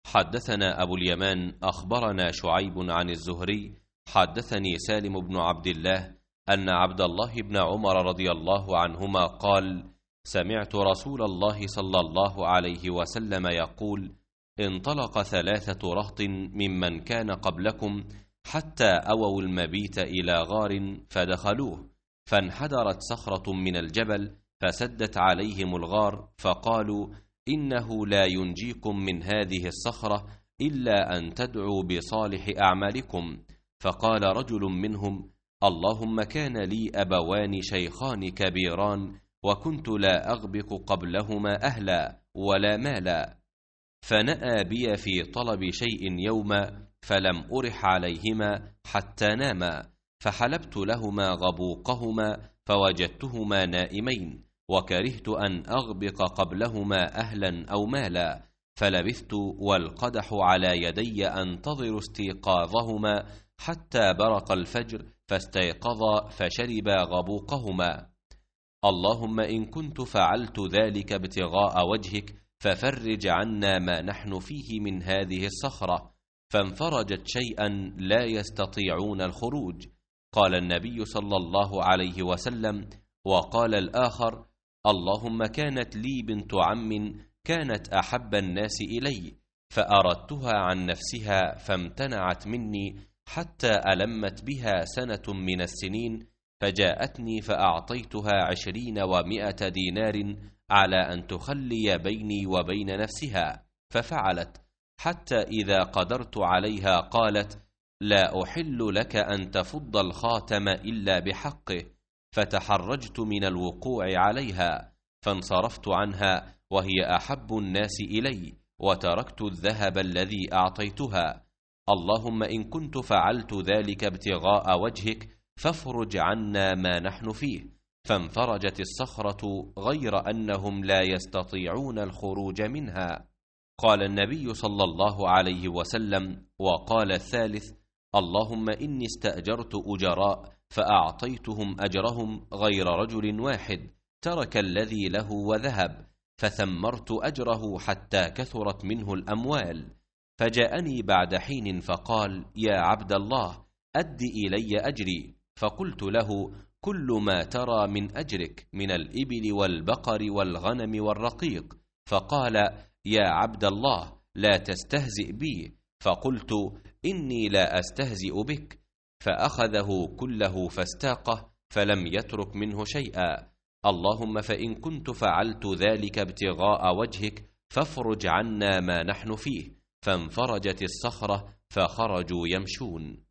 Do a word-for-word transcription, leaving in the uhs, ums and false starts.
حدثنا أبو اليمان أخبرنا شعيب عن الزهري حدثني سالم بن عبد الله أن عبد الله بن عمر رضي الله عنهما قال: سمعت رسول الله صلى الله عليه وسلم يقول: انطلق ثلاثة رهط ممن كان قبلكم حتى أووا المبيت إلى غار فدخلوه، فانحدرت صخرة من الجبل فسدت عليهم الغار، فقالوا: إنه لا ينجيكم من هذه الصخرة إلا أن تدعوا بصالح أعمالكم. فقال رجل منهم: اللهم كان لي أبوان شيخان كبيران وكنت لا أغبق قبلهما أهلا ولا مالا، فنأى بي في طلب شيء يوما فلم أرح عليهما حتى ناما، فحلبت لهما غبوقهما فوجدتهما نائمين، وكرهت أن أغبق قبلهما أهلا أو مالا، فلبثت والقدح على يدي أنتظر استيقاظهما حتى برق الفجر فاستيقظا فشربا غبوقهما. اللهم إن كنت فعلت ذلك ابتغاء وجهك ففرج عنا ما نحن فيه من هذه الصخرة، فانفرجت شيئا لا يستطيعون الخروج. قال النبي صلى الله عليه وسلم: وقال الآخر: اللهم كانت لي بنت عم كانت أحب الناس إلي، فأردتها عن نفسها فامتنعت مني حتى ألمت بها سنة من السنين، فجاءتني فأعطيتها عشرين ومائة دينار على أن تخلي بيني وبين نفسها، ففعلت، حتى إذا قدرت عليها قالت: لا أحل لك أن تفض الخاتم إلا بحقه، فتحرجت من الوقوع عليها، فانصرفت عنها وهي أحب الناس إلي، وتركت الذهب الذي أعطيتها. اللهم إن كنت فعلت ذلك ابتغاء وجهك فافرج عنا ما نحن فيه، فانفرجت الصخرة غير أنهم لا يستطيعون الخروج منها. قال النبي صلى الله عليه وسلم: وقال الثالث: اللهم إني استأجرت أجراء فأعطيتهم أجرهم غير رجل واحد ترك الذي له وذهب، فثمرت أجره حتى كثرت منه الأموال، فجاءني بعد حين فقال: يا عبد الله أد إلي أجري. فقلت له: كل ما ترى من أجرك من الإبل والبقر والغنم والرقيق. فقال: يا عبد الله لا تستهزئ بي. فقلت: إني لا أستهزئ بك. فأخذه كله فاستاقه فلم يترك منه شيئا. اللهم فإن كنت فعلت ذلك ابتغاء وجهك فافرج عنا ما نحن فيه، فانفرجت الصخرة فخرجوا يمشون.